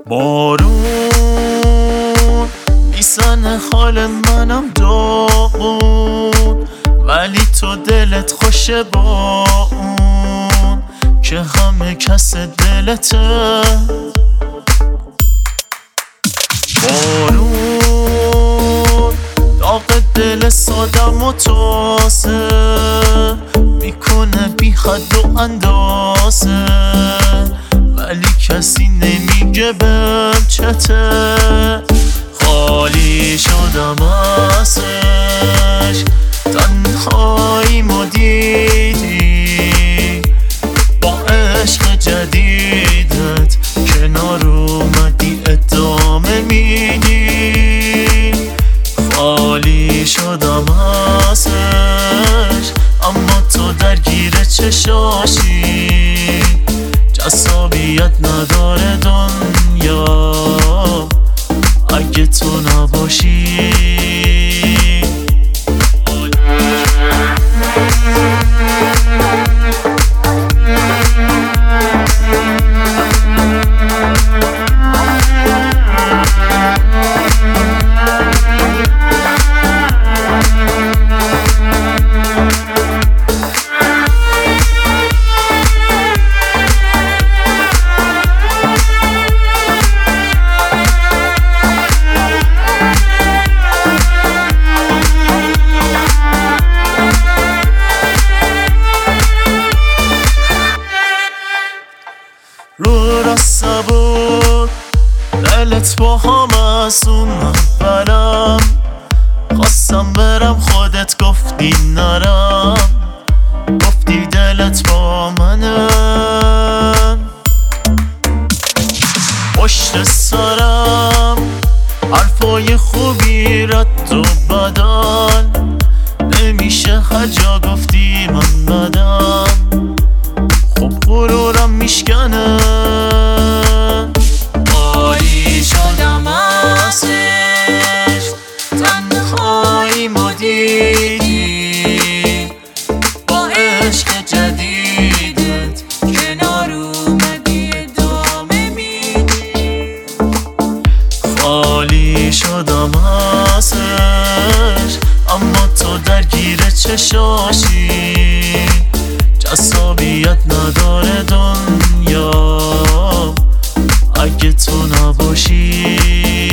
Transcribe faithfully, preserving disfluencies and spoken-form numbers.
بارون میزنه حال منم داغون، ولی تو دلت خوشه با اون که همه کس دلته. بارون داغ دل سادم و تازه میکنه بی حد و اندازه، ولی کسی نمیگه بهم چته. خالی شدم ازش، تنهاییمو دیدی با عشق جدیدت کنار اومدی ادامه میدی. خالی شدم ازش اما تو درگیر چشاشی، جذابیت نداره دنیا اگه تو نباشی. رو راسته بود دلت با هم از اون اولم، خواستم برم خودت گفتی نرم، گفتی دلت با منه. پشت سرم حرفای خوبی رد و بدل، نمیشه هر جا گفتی من بدم، خب غرورم میشکنه. خالی شدم ازش، تنهاییمو دیدی با عشق جدیدت کنار اومدی ادامه میدی. خالی شدم ازش اما تو درگیر چشاشی، جذابیت نداره دنیا اگه تو نباشی.